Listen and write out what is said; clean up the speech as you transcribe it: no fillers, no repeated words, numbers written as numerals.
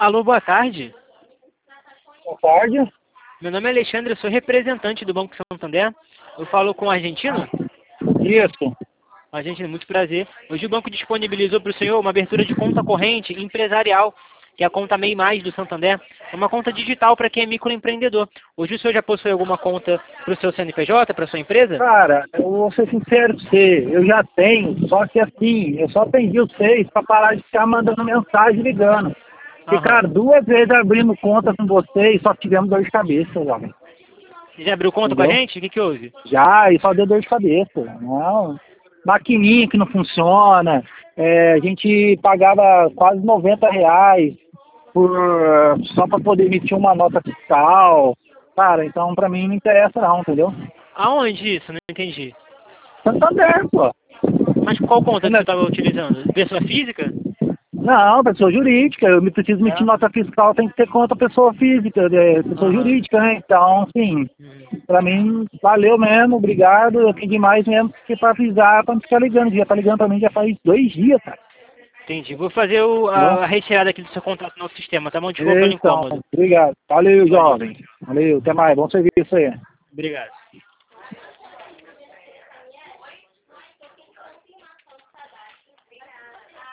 Alô, boa tarde. Boa tarde. Meu nome é Alexandre, eu sou representante do Banco Santander. Eu falo com o argentino. Isso. Argentino, muito prazer. Hoje o banco disponibilizou para o senhor uma abertura de conta corrente empresarial, que é a conta MEI Mais do Santander. É uma conta digital para quem é microempreendedor. Hoje o senhor já possui alguma conta para o seu CNPJ, para a sua empresa? Cara, eu vou ser sincero com você, eu já tenho, só que assim, eu só atendi vocês pra parar de ficar mandando mensagem ligando. Porque, Aham. cara, 2 vezes abrimos conta com vocês, só tivemos dor de cabeça, jovem. Você já abriu conta com a Entendeu? gente? O que houve? Já, e só deu dor de cabeça. Não, maquininha que não funciona, a gente pagava quase R$ 90 só para poder emitir uma nota fiscal. Cara, então pra mim não interessa não, entendeu? Aonde isso? Não entendi. Santander, pô. Mas qual conta que você estava utilizando? Pessoa física? Não, pessoa jurídica. Eu me preciso emitir nota fiscal, tem que ter conta pessoa física, pessoa Aham. jurídica, né? Então, assim, Uhum. pra mim, valeu mesmo, obrigado. Eu tenho demais mesmo que pra avisar, pra não ficar ligando. Já tá ligando pra mim já faz 2 dias, cara. Entendi. Vou fazer Entendeu? a retirada aqui do seu contrato no sistema, tá bom? Desculpa pelo Então, incômodo. obrigado. Valeu, Valeu. jovem. Valeu, até mais. Bom serviço aí. Obrigado.